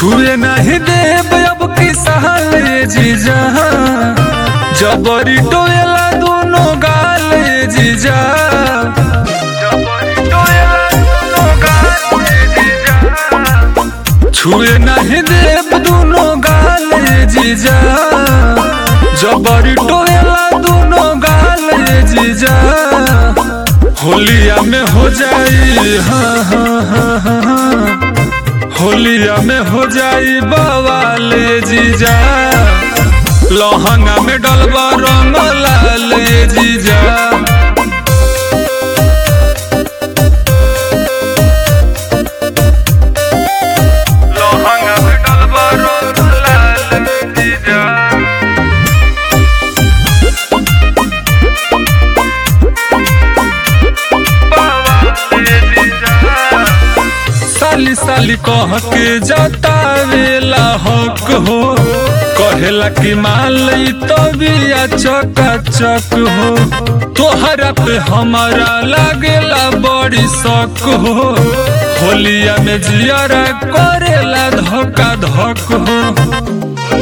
छुए नहीं देव अब की सहले जीजा, जबरी टोएला दोनों गाले जीजा, छुए नहीं देव दोनों गाले जीजा, जबरी टोएला दोनों गाले जीजा। होलिया में हो जाई हाँ हाँ हाँ हाँ, होलिया में हो जाई बवाले जीजा, लहंगा में डलबा रंग लाले जीजा। लहंगा में डलबा रंग लाले जीजा। साली साली कह के जतावेला हक हो, कहेला कि माल तो बिया चकाचक हो, तोहरा पे हमारा लागेला बड़ी शक हो, होलिया में जियारा करेला धक्का धक हो।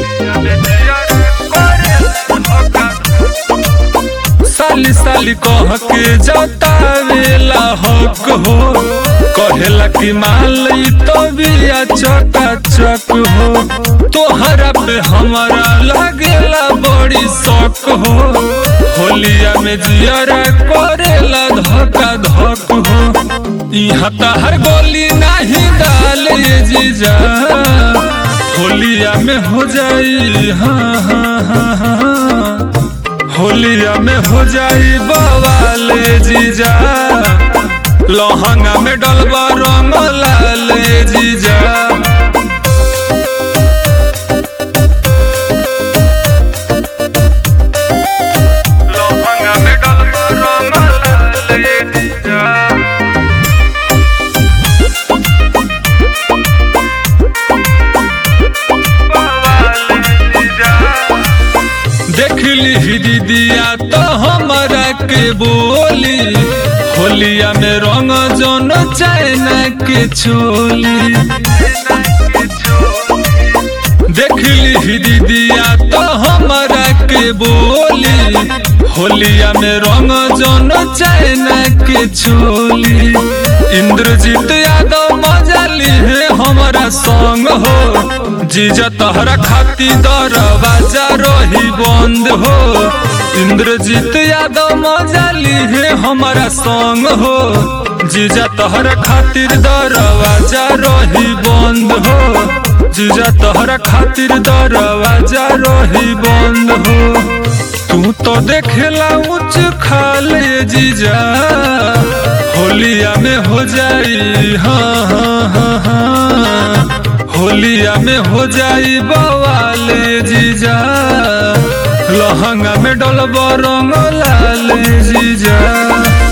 साली साली कह के जतावेला हक हो, कहेला कि माल तो बिया चकाचक हो, तोहरा पे हमारा लागेला बड़ी शक हो, होलिया में जियारा करेला धक्का धक हो। यहाँ तहर गोली नहीं डाले जीजा, होलिया में हो जाई हाँ हाँ हाँ हाँ, होलिया में हो जाई बवाले जीजा, लहंगा में डलबा रंग लाले जीजा। लहंगा में डलबा रंग लाले जीजा। देख ली दीदिया तो हमारा के बोली, होलिया में रंग जन चाइना के चोली। देख ली दीदिया तो हमारा के बोली, होलिया में रंग जन चाइना के चोली। इंद्रजीत यादव मजा ली है हमारा संग हो, जीजा तहरा खाती दरवाजा रही बंद हो। इंद्रजीत यादव मजा ली है हमारा संग हो, जीजा तहरा खातिर दरवाजा रही बंद हो, जीजा तहरा खातिर दरवाजा रही बंद हो। तू तो देखेला उच्च खाले जीजा, होलिया में हो जाई हाँ हाँ हाँ हाँ, होलिया में हो जाई बवाले जीजा, लहंगा में डलबा रंग लाले जीजा।